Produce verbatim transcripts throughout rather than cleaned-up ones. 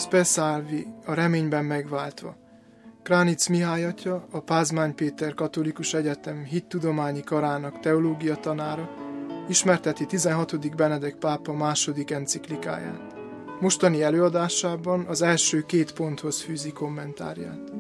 Spe Salvi, a reményben megváltva. Kránitz Mihály atya, a Pázmány Péter Katolikus Egyetem hittudományi karának teológia tanára ismerteti tizenhatodik Benedek pápa második enciklikáját. Mostani előadásában az első két ponthoz fűzi kommentárját.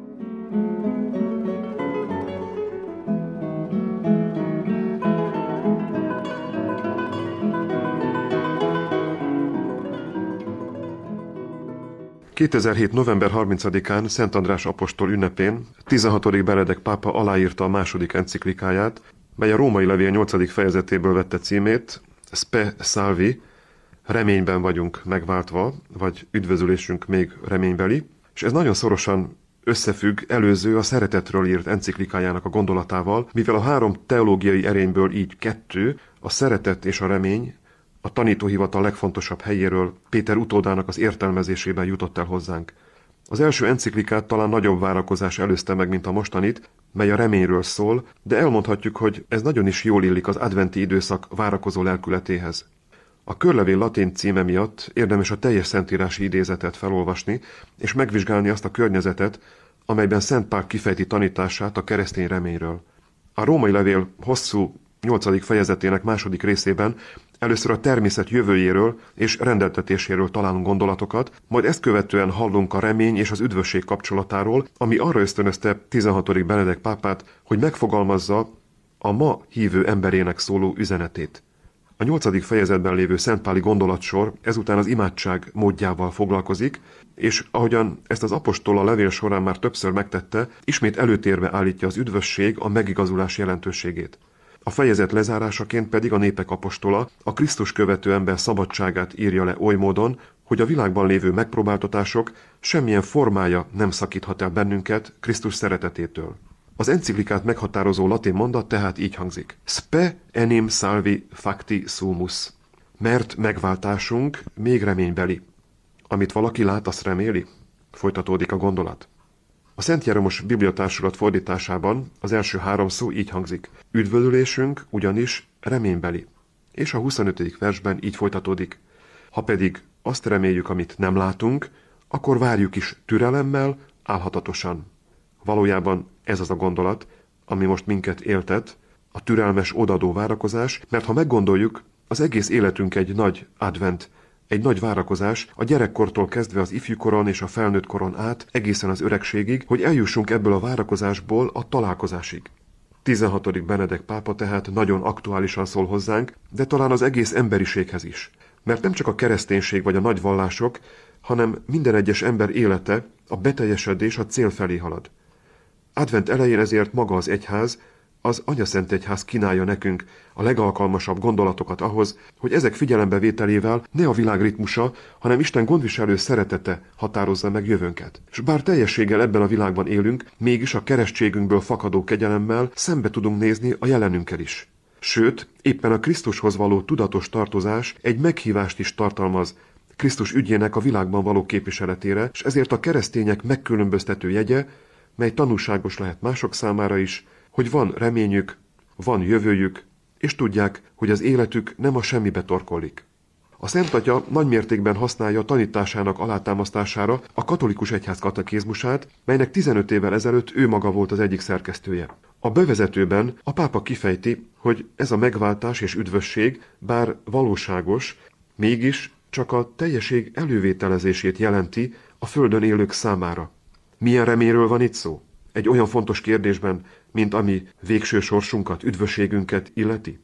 kétezer-hét. november harmincadikán Szent András apostol ünnepén tizenhatodik Benedek pápa aláírta a második enciklikáját, mely a római levél nyolcadik fejezetéből vette címét, Spe Salvi, reményben vagyunk megváltva, vagy üdvözülésünk még reménybeli, és ez nagyon szorosan összefügg előző, a szeretetről írt enciklikájának a gondolatával, mivel a három teológiai erényből így kettő, a szeretet és a remény, a tanítóhivatal legfontosabb helyéről Péter utódának az értelmezésében jutott el hozzánk. Az első enciklikát talán nagyobb várakozás előzte meg, mint a mostanit, mely a reményről szól, de elmondhatjuk, hogy ez nagyon is jól illik az adventi időszak várakozó lelkületéhez. A körlevél latin címe miatt érdemes a teljes szentírási idézetet felolvasni, és megvizsgálni azt a környezetet, amelyben Szent Pál kifejti tanítását a keresztény reményről. A római levél hosszú nyolcadik fejezetének második részében először a természet jövőjéről és rendeltetéséről találunk gondolatokat, majd ezt követően hallunk a remény és az üdvösség kapcsolatáról, ami arra ösztönözte tizenhatodik Benedek pápát, hogy megfogalmazza a ma hívő emberének szóló üzenetét. A nyolcadik fejezetben lévő szentpáli gondolatsor ezután az imádság módjával foglalkozik, és ahogyan ezt az apostol a levél során már többször megtette, ismét előtérbe állítja az üdvösség, a megigazulás jelentőségét. A fejezet lezárásaként pedig a népek apostola a Krisztus követő ember szabadságát írja le oly módon, hogy a világban lévő megpróbáltatások semmilyen formája nem szakíthat el bennünket Krisztus szeretetétől. Az enciklikát meghatározó latin mondat tehát így hangzik. Spe enim salvi facti sumus. Mert megváltásunk még reménybeli. Amit valaki lát, azt reméli? Folytatódik a gondolat. A Szent Jeromos Bibliatársulat fordításában az első három szó így hangzik. Üdvözülésünk ugyanis reménybeli. És a huszonötödik versben így folytatódik. Ha pedig azt reméljük, amit nem látunk, akkor várjuk is türelemmel, álhatatosan. Valójában ez az a gondolat, ami most minket éltet, a türelmes odadó várakozás, mert ha meggondoljuk, az egész életünk egy nagy advent, egy nagy várakozás, a gyerekkortól kezdve az ifjúkoron és a felnőtt koron át, egészen az öregségig, hogy eljussunk ebből a várakozásból a találkozásig. tizenhatodik Benedek pápa tehát nagyon aktuálisan szól hozzánk, de talán az egész emberiséghez is. Mert nem csak a kereszténység vagy a nagy vallások, hanem minden egyes ember élete, a beteljesedés a cél felé halad. Advent elején ezért maga az egyház, az Anyaszent Egyház kínálja nekünk a legalkalmasabb gondolatokat ahhoz, hogy ezek figyelembevételével ne a világ ritmusa, hanem Isten gondviselő szeretete határozza meg jövőnket. És bár teljességgel ebben a világban élünk, mégis a keresztségünkből fakadó kegyelemmel szembe tudunk nézni a jelenünkkel is. Sőt, éppen a Krisztushoz való tudatos tartozás egy meghívást is tartalmaz Krisztus ügyének a világban való képviseletére, és ezért a keresztények megkülönböztető jegye, mely tanúságos lehet mások számára is, hogy van reményük, van jövőjük, és tudják, hogy az életük nem a semmibe torkollik. A Szent Atya nagymértékben használja a tanításának alátámasztására a katolikus egyház katekézmusát, melynek tizenöt évvel ezelőtt ő maga volt az egyik szerkesztője. A bevezetőben a pápa kifejti, hogy ez a megváltás és üdvösség, bár valóságos, mégis csak a teljesség elővételezését jelenti a földön élők számára. Milyen reményről van itt szó? Egy olyan fontos kérdésben, mint ami végső sorsunkat, üdvösségünket illeti?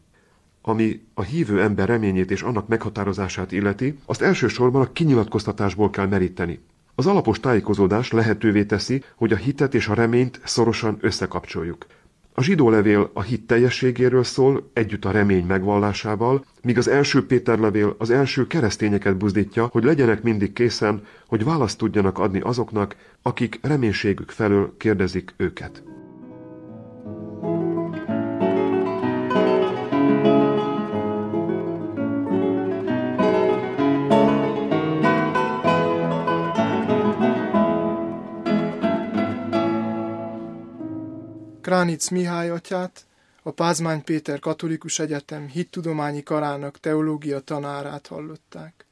Ami a hívő ember reményét és annak meghatározását illeti, azt elsősorban a kinyilatkoztatásból kell meríteni. Az alapos tájékozódás lehetővé teszi, hogy a hitet és a reményt szorosan összekapcsoljuk. A zsidó levél a hit teljességéről szól, együtt a remény megvallásával, míg az első Péter levél az első keresztényeket buzdítja, hogy legyenek mindig készen, hogy választ tudjanak adni azoknak, akik reménységük felől kérdezik őket. Kránitz Mihály atyát, a Pázmány Péter Katolikus Egyetem hittudományi karának teológia tanárát hallották.